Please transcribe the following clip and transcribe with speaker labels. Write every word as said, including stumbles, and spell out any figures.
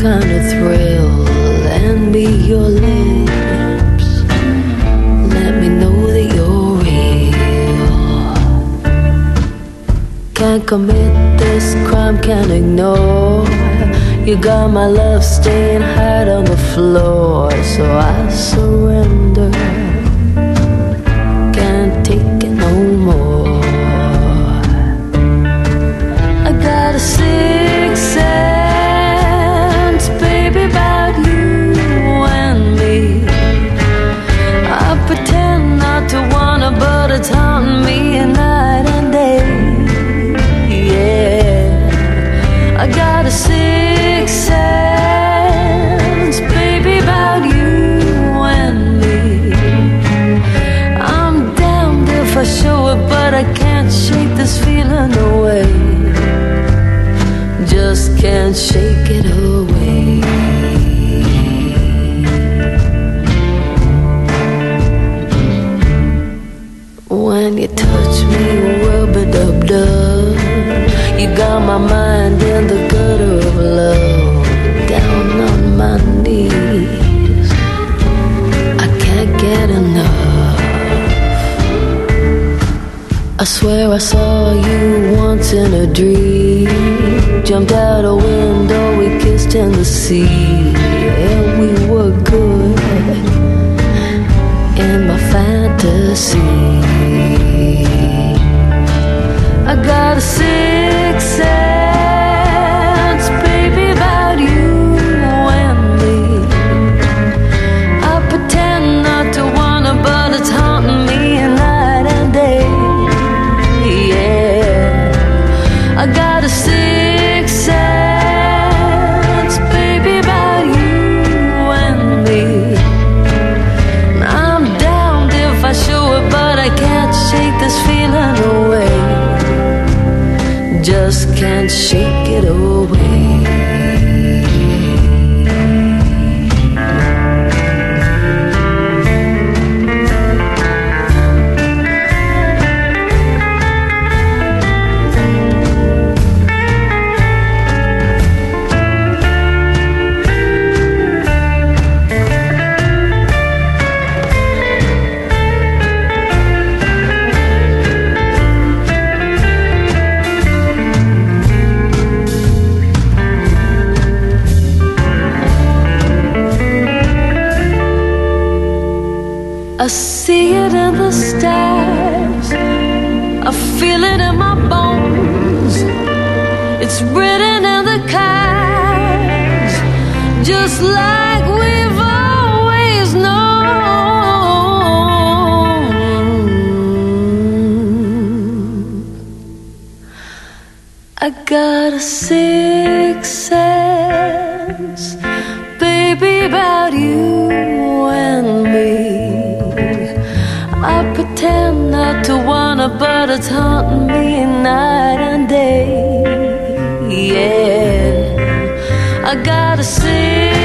Speaker 1: kind of thrill. Lend me your lips, let me know that you're real. Can't commit this crime, can't ignore. You got my love staying hard on the floor, so I surrender. Can't take it no more. I got a sixth sense, baby, about you and me. I pretend not to wanna, but it's haunting me night and day. Yeah, I got a sixth sense, baby, about you and me. I'm damned if I show it, but I can't shake this feeling away. Just can't shake it away. When you touch me, rub-a-dub-dub, you got my mind in the gutter of love. Down on my knees, I can't get enough. I swear I saw you once in a dream. Jumped out a window, we kissed in the sea. And we were good in my fantasy. I got a sixth sense, baby, about you and me. I pretend not to wanna, but it's haunting me night and day. Yeah, I got a sixth sense, baby, about you and me. I'm down if I show it, but I can't shake this feeling away. Just can't shake it away. I see it in the stars, I feel it in my bones. It's written in the cards, just like we've always known. I got a sixth sense, baby, about you and me. I pretend not to wanna, but it's haunting me night and day. Yeah, I gotta see